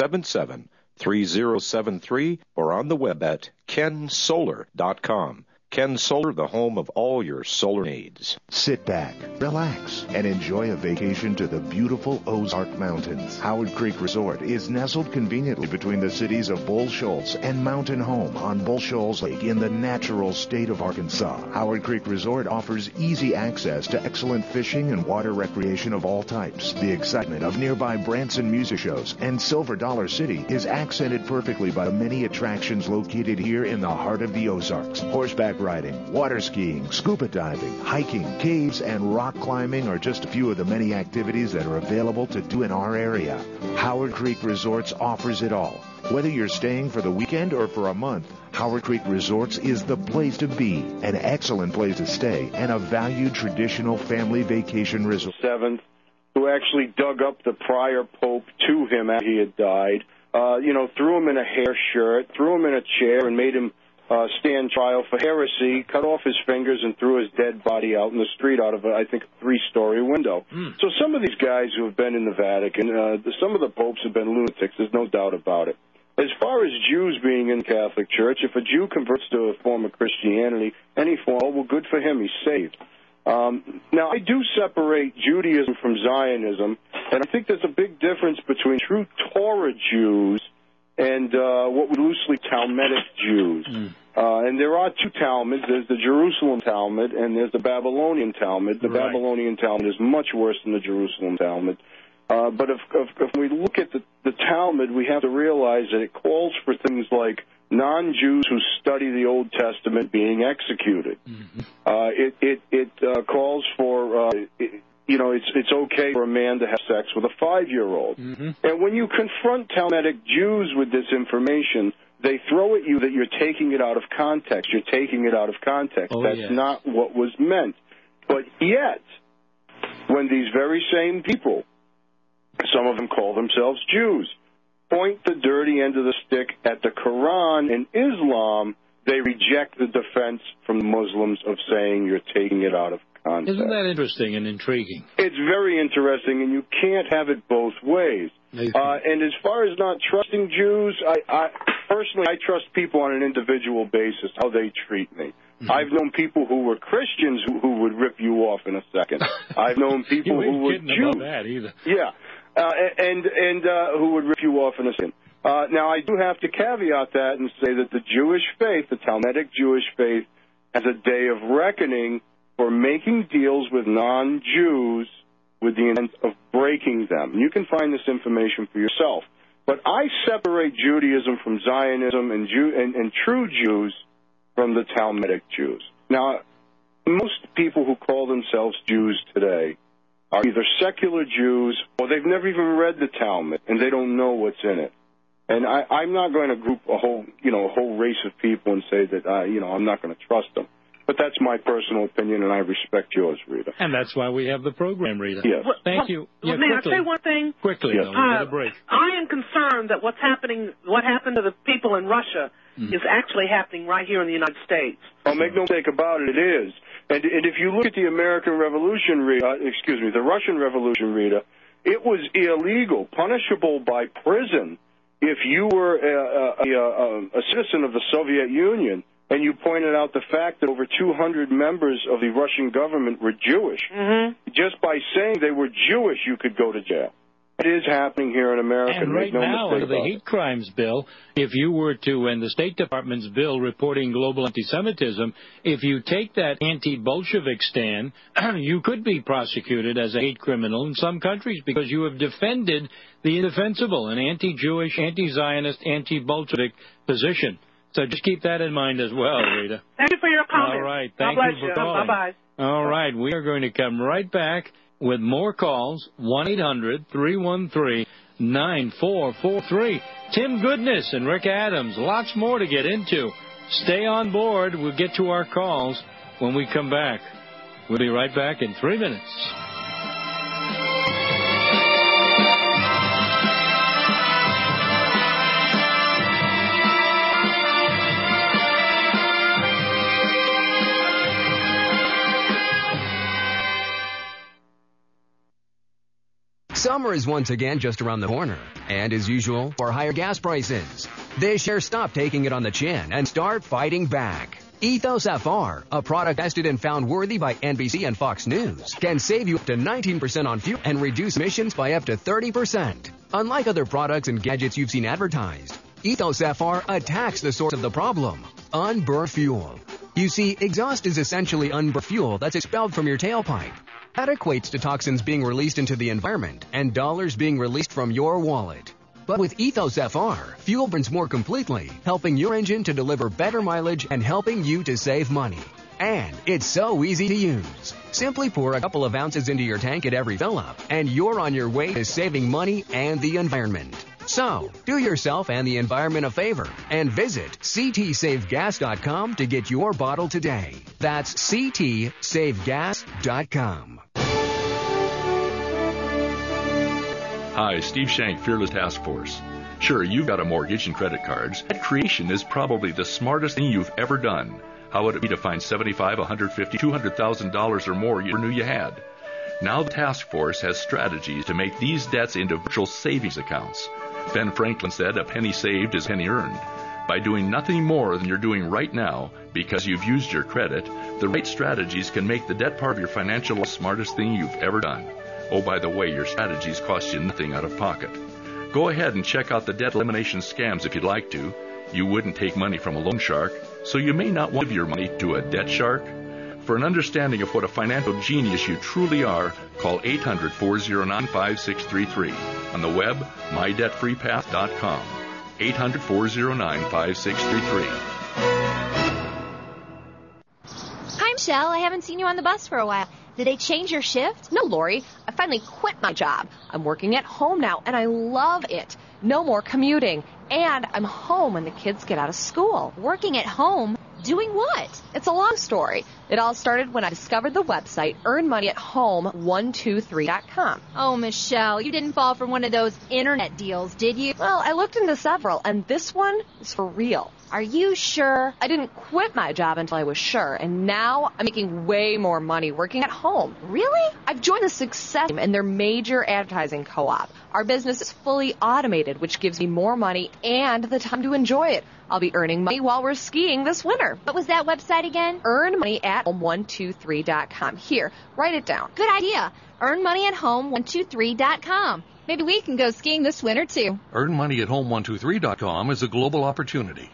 239-677-3073 or on the web at kensolar.com. Ken Solar, the home of all your solar needs. Sit back, relax, and enjoy a vacation to the beautiful Ozark Mountains. Howard Creek Resort is nestled conveniently between the cities of Bull Shoals and Mountain Home on Bull Shoals Lake in the natural state of Arkansas. Howard Creek Resort offers easy access to excellent fishing and water recreation of all types. The excitement of nearby Branson music shows and Silver Dollar City is accented perfectly by the many attractions located here in the heart of the Ozarks. Horseback riding, water skiing, scuba diving, hiking, caves, and rock climbing are just a few of the many activities that are available to do in our area. Howard Creek Resorts offers it all. Whether you're staying for the weekend or for a month, Howard Creek Resorts is the place to be, an excellent place to stay, and a valued traditional family vacation resort. Who actually dug up the prior pope to him after he had died, threw him in a hair shirt, threw him in a chair, and made him stand trial for heresy, cut off his fingers, and threw his dead body out in the street out of, I think, a 3-story window. So some of these guys who have been in the Vatican, some of the popes have been lunatics, there's no doubt about it. As far as Jews being in the Catholic Church, if a Jew converts to a form of Christianity, any form, well, good for him, he's saved. Now, I do separate Judaism from Zionism, and I think there's a big difference between true Torah Jews and what we loosely Talmudic Jews. And there are two Talmuds. There's the Jerusalem Talmud, and there's the Babylonian Talmud. The Babylonian Talmud is much worse than the Jerusalem Talmud. But if we look at the Talmud, we have to realize that it calls for things like non-Jews who study the Old Testament being executed. It calls for, it's okay for a man to have sex with a 5-year-old. And when you confront Talmudic Jews with this information, they throw at you that you're taking it out of context. You're taking it out of context. That's not what was meant. But yet, when these very same people, some of them call themselves Jews, point the dirty end of the stick at the Quran and Islam, they reject the defense from the Muslims of saying you're taking it out of context. Isn't that interesting and intriguing? It's very interesting, and you can't have it both ways. And as far as not trusting Jews, I personally, I trust people on an individual basis, how they treat me. I've known people who were Christians who would rip you off in a second. I've known people who were Jews. That either. Yeah. And who would rip you off in a second. Now, I do have to caveat that and say that the Jewish faith, the Talmudic Jewish faith, has a day of reckoning for making deals with non-Jews with the intent of breaking them. You can find this information for yourself. But I separate Judaism from Zionism and true Jews from the Talmudic Jews. Now, most people who call themselves Jews today are either secular Jews or they've never even read the Talmud and they don't know what's in it. And I'm not going to group a whole race of people and say that, I'm not going to trust them. But that's my personal opinion, and I respect yours, Rita. And that's why we have the program, Rita. Yes. Thank you. May I say one thing? Quickly, yes. though. We'll get a break. I am concerned that what happened to the people in Russia is actually happening right here in the United States. Oh, make no mistake about it, it is. And if you look at the American Revolution, the Russian Revolution, Rita, it was illegal, punishable by prison if you were a citizen of the Soviet Union and you pointed out the fact that over 200 members of the Russian government were Jewish. Just by saying they were Jewish, you could go to jail. It is happening here in America. And right now, under the hate crimes bill, if you were to, and the State Department's bill reporting global anti-Semitism, if you take that anti-Bolshevik stand, you could be prosecuted as a hate criminal in some countries because you have defended the indefensible, an anti-Jewish, anti-Zionist, anti-Bolshevik position. So just keep that in mind as well, Rita. Thank you for your comments. All right. Thank you for calling. Bye-bye. All right. We are going to come right back with more calls, 1-800-313-9443. Tim Goodness and Rick Adams, lots more to get into. Stay on board. We'll get to our calls when we come back. We'll be right back in 3 minutes. Summer is once again just around the corner, and as usual, for higher gas prices. This year, stop taking it on the chin and start fighting back. Ethos FR, a product tested and found worthy by NBC and Fox News, can save you up to 19% on fuel and reduce emissions by up to 30%. Unlike other products and gadgets you've seen advertised, Ethos FR attacks the source of the problem, unburned fuel. You see, exhaust is essentially unburned fuel that's expelled from your tailpipe. That equates to toxins being released into the environment and dollars being released from your wallet. But with Ethos FR, fuel burns more completely, helping your engine to deliver better mileage and helping you to save money. And it's so easy to use. Simply pour a couple of ounces into your tank at every fill-up, and you're on your way to saving money and the environment. So, do yourself and the environment a favor and visit ctsavegas.com to get your bottle today. That's ctsavegas.com. Hi, Steve Shank, Fearless Task Force. Sure, you've got a mortgage and credit cards. Debt creation is probably the smartest thing you've ever done. How would it be to find $75,000, $150,000, $200,000 or more you never knew you had? Now the task force has strategies to make these debts into virtual savings accounts. Ben Franklin said, "A penny saved is a penny earned." By doing nothing more than you're doing right now because you've used your credit, the right strategies can make the debt part of your financial life the smartest thing you've ever done. Oh, by the way, your strategies cost you nothing out of pocket. Go ahead and check out the debt elimination scams if you'd like to. You wouldn't take money from a loan shark, so you may not want to give your money to a debt shark. For an understanding of what a financial genius you truly are, call 800-409-5633. On the web, mydebtfreepath.com. 800-409-5633. Hi, Michelle. I haven't seen you on the bus for a while. Did they change your shift? No, Lori. I finally quit my job. I'm working at home now, and I love it. No more commuting. And I'm home when the kids get out of school. Working at home? Doing what? It's a long story. It all started when I discovered the website earnmoneyathome123.com. Oh, Michelle, you didn't fall for one of those internet deals, did you? Well, I looked into several, and this one is for real. Are you sure? I didn't quit my job until I was sure, and now I'm making way more money working at home. Really? I've joined the Success Team and their major advertising co-op. Our business is fully automated, which gives me more money and the time to enjoy it. I'll be earning money while we're skiing this winter. What was that website again? Earnmoneyathome123.com. Here, write it down. Good idea. Earnmoneyathome123.com. Maybe we can go skiing this winter, too. Earnmoneyathome123.com is a global opportunity.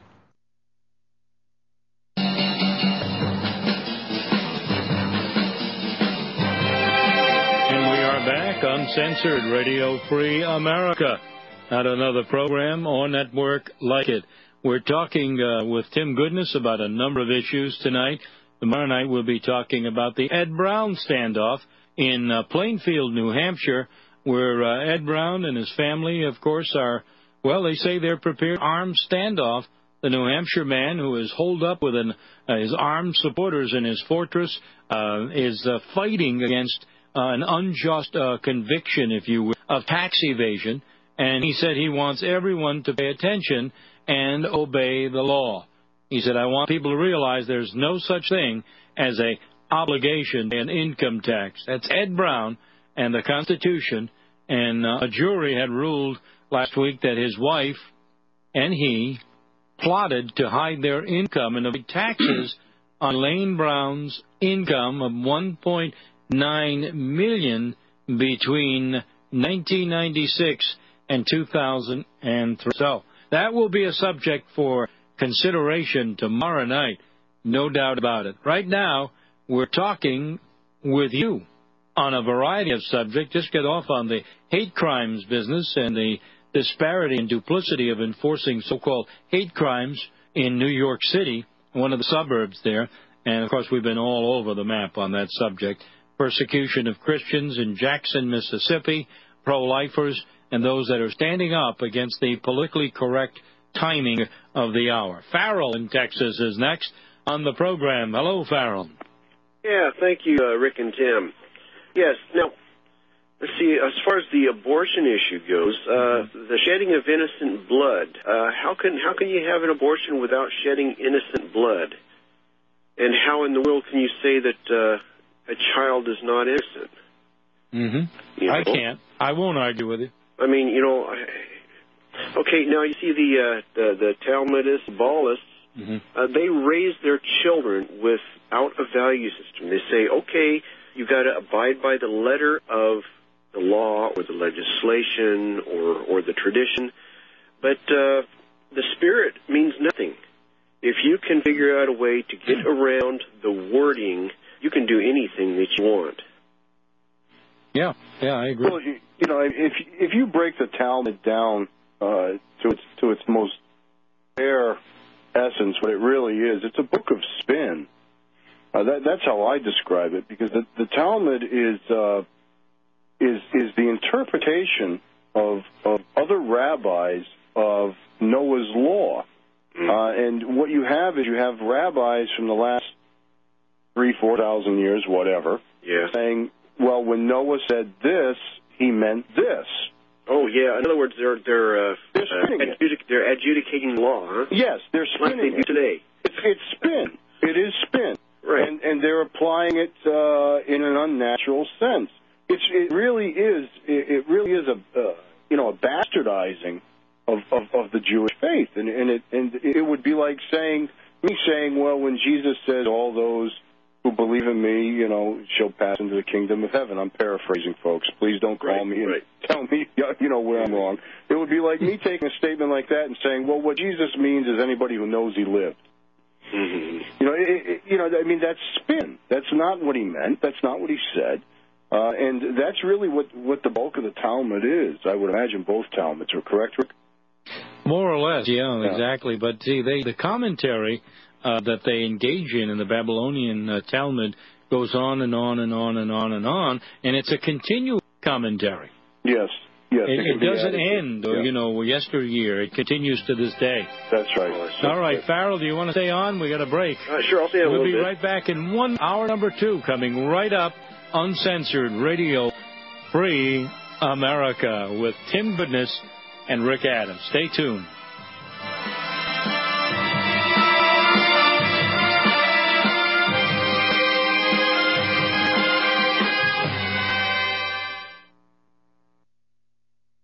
And we are back, Uncensored Radio Free America. At another program or network like it. We're talking with Tim Goodness about a number of issues tonight. Tomorrow night we'll be talking about the Ed Brown standoff in Plainfield, New Hampshire, where Ed Brown and his family, of course, are, well, they say they're prepared for armed standoff. The New Hampshire man who is holed up with his armed supporters in his fortress is fighting against an unjust conviction, if you will, of tax evasion. And he said he wants everyone to pay attention and obey the law. He said, I want people to realize there's no such thing as a obligation to an income tax. That's Ed Brown and the Constitution. And a jury had ruled last week that his wife and he plotted to hide their income and avoid taxes on Lane Brown's income of $1.9 million between 1996 and 2003. So that will be a subject for consideration tomorrow night, no doubt about it. Right now, we're talking with you on a variety of subjects. Just get off on the hate crimes business and the disparity and duplicity of enforcing so-called hate crimes in New York City, one of the suburbs there. And, of course, we've been all over the map on that subject. Persecution of Christians in Jackson, Mississippi, pro-lifers, and those that are standing up against the politically correct timing of the hour. Farrell in Texas is next on the program. Hello, Farrell. Yeah, thank you, Rick and Tim. Yes, now, let's see, as far as the abortion issue goes, the shedding of innocent blood, how can you have an abortion without shedding innocent blood? And how in the world can you say that a child is not innocent? Mm-hmm. You know? I can't. I won't argue with you. I mean, okay, now you see the Talmudists, Ballists, They raise their children without a value system. They say, okay, you've got to abide by the letter of the law or the legislation or the tradition, but the spirit means nothing. If you can figure out a way to get around the wording, you can do anything that you want. Yeah, I agree. Well, if you break the Talmud down to its most bare essence, what it really is, it's a book of spin. That's how I describe it, because the Talmud is the interpretation of other rabbis of Noah's law. And what you have is you have rabbis from the last 3,000-4,000 years, whatever, saying, well, when Noah said this, he meant this. Oh, yeah. In other words, they're adjudicating law, huh? Yes, they're spinning like they do today. It's spin. It is spin. Right. And they're applying it in an unnatural sense. It really is a bastardizing of the Jewish faith, and it would be like saying, well, when Jesus said, all those who believe in me, shall pass into the kingdom of heaven. I'm paraphrasing, folks. Please don't call me and tell me, where I'm wrong. It would be like me taking a statement like that and saying, well, what Jesus means is anybody who knows he lived. Mm-hmm. That's spin. That's not what he meant. That's not what he said. And that's really what the bulk of the Talmud is. I would imagine both Talmuds are correct, Rick? More or less, yeah, exactly. But see, the commentary that they engage in the Babylonian Talmud goes on and on and on and on and on, and it's a continual commentary. Yes. It doesn't end, yesteryear. It continues to this day. That's right. All right, Farrell, do you want to stay on? We got a break. Sure, I'll stay on. We'll be right back in 1 hour number 2, coming right up, Uncensored Radio, Free America, with Tim Goodness and Rick Adams. Stay tuned.